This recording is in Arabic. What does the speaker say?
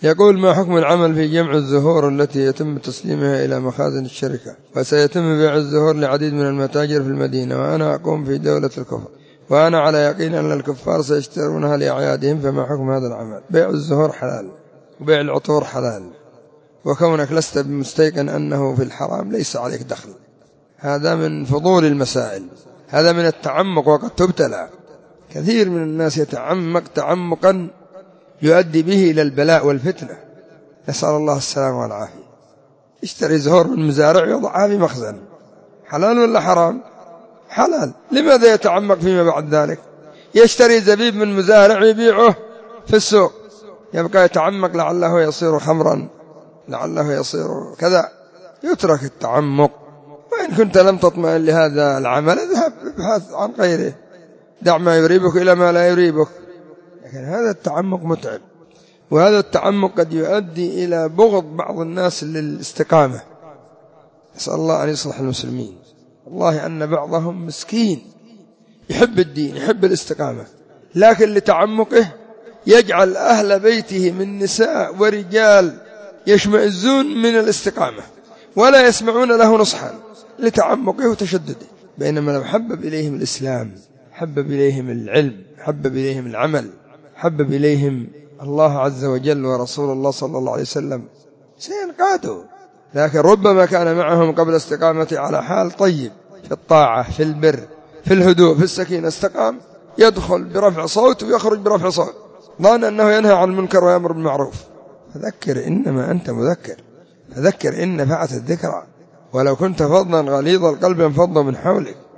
يقول: ما حكم العمل في جمع الزهور التي يتم تسليمها إلى مخازن الشركة، وسيتم بيع الزهور لعديد من المتاجر في المدينة، وأنا أقوم في دولة الكفر، وأنا على يقين أن الكفار سيشترونها لأعيادهم، فما حكم هذا العمل؟ بيع الزهور حلال، وبيع العطور حلال، وكونك لست بمستيقن أنه في الحرام ليس عليك دخل. هذا من فضول المسائل، هذا من التعمق، وقد تبتلى. كثير من الناس يتعمق تعمقا يؤدي به إلى البلاء والفتنة، نسأل الله السلامة والعافية. يشتري زهور من مزارع يضعها في مخزن، حلال ولا حرام؟ حلال. لماذا يتعمق فيما بعد ذلك؟ يشتري زبيب من مزارع يبيعه في السوق، يبقى يتعمق لعله يصير خمرا، لعله يصير كذا. يترك التعمق. وإن كنت لم تطمئن لهذا العمل اذهب ابحث عن غيره، دع ما يريبك إلى ما لا يريبك. لكن هذا التعمق متعب، وهذا التعمق قد يؤدي إلى بغض بعض الناس للاستقامة. نسأل الله أن يصلح المسلمين. والله أن بعضهم مسكين يحب الدين، يحب الاستقامة، لكن لتعمقه يجعل أهل بيته من نساء ورجال يشمئزون من الاستقامة ولا يسمعون له نصحا لتعمقه وتشدده. بينما لو حبب إليهم الإسلام، حبب إليهم العلم، حبب إليهم العمل، حبب إليهم الله عز وجل ورسول الله صلى الله عليه وسلم، سينقادوا. لكن ربما كان معهم قبل استقامته على حال طيب، في الطاعة، في البر، في الهدوء، في السكينة، استقام، يدخل برفع صوت ويخرج برفع صوت، ظن أنه ينهى عن المنكر ويأمر بالمعروف. فذكر إنما أنت مذكر، فذكر إن نفعت الذكرى، ولو كنت فظا غليظ القلب انفض من حولك.